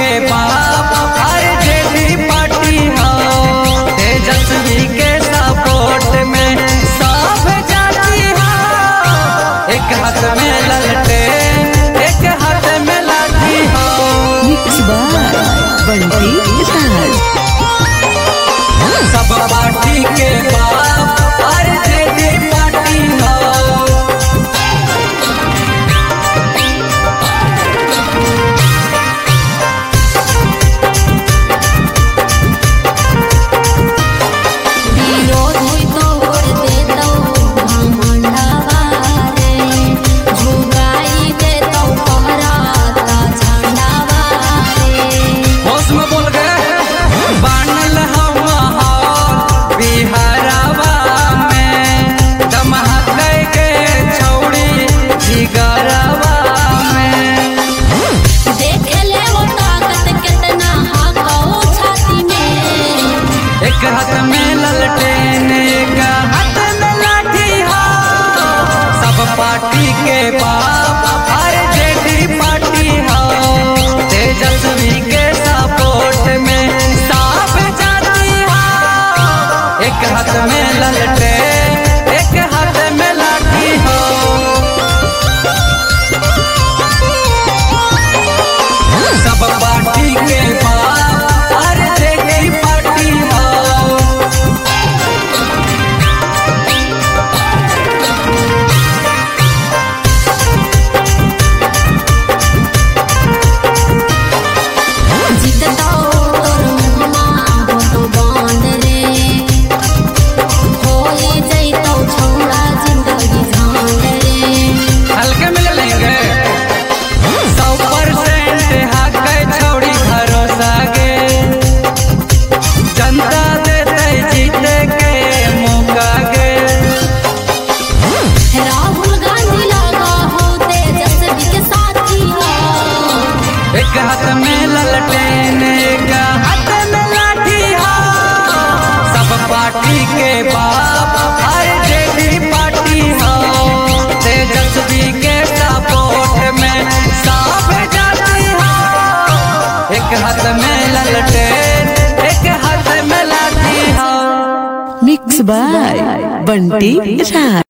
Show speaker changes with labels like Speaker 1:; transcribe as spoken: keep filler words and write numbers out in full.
Speaker 1: के बाप RJD party हो, तेजस्वी के सपोर्ट में सब जाती हो। एक हाथ में ललटेन एक हाथ में लाठी हो।
Speaker 2: Mix by Bunty Raj.
Speaker 1: सब पार्टी के बाप आरजेडी पार्टी हो। एक हाथ में ललटेन एक हाथ में लाठी हो। सब पार्टी के बाप आरजेडी पार्टी हो, तेजस्वी के सपोर्ट में सब जाती हो। एक हाथ में ललटेन एक हाथ में लाठी हो। सब पार्टी के बाप आरजेडी पार्टी हो। हल्के मिल लेंगे सौ परसेंट हक छोड़ी भरोसा गे। जनता देते जीते के मौका गे।
Speaker 3: राहुल गांधी लगा हो तेजस्वी के साथी हो।
Speaker 1: एक हाथ में ललटेन एक हाथ में लाठी हो। सब पार्टी के बाप आरजेडी पार्टी हो, तेजस्वी के सपोर्ट में सब जाती हो। एक हाथ में ललटेन एक हाथ में लाठी हो।
Speaker 2: Mix by Bunty Raj.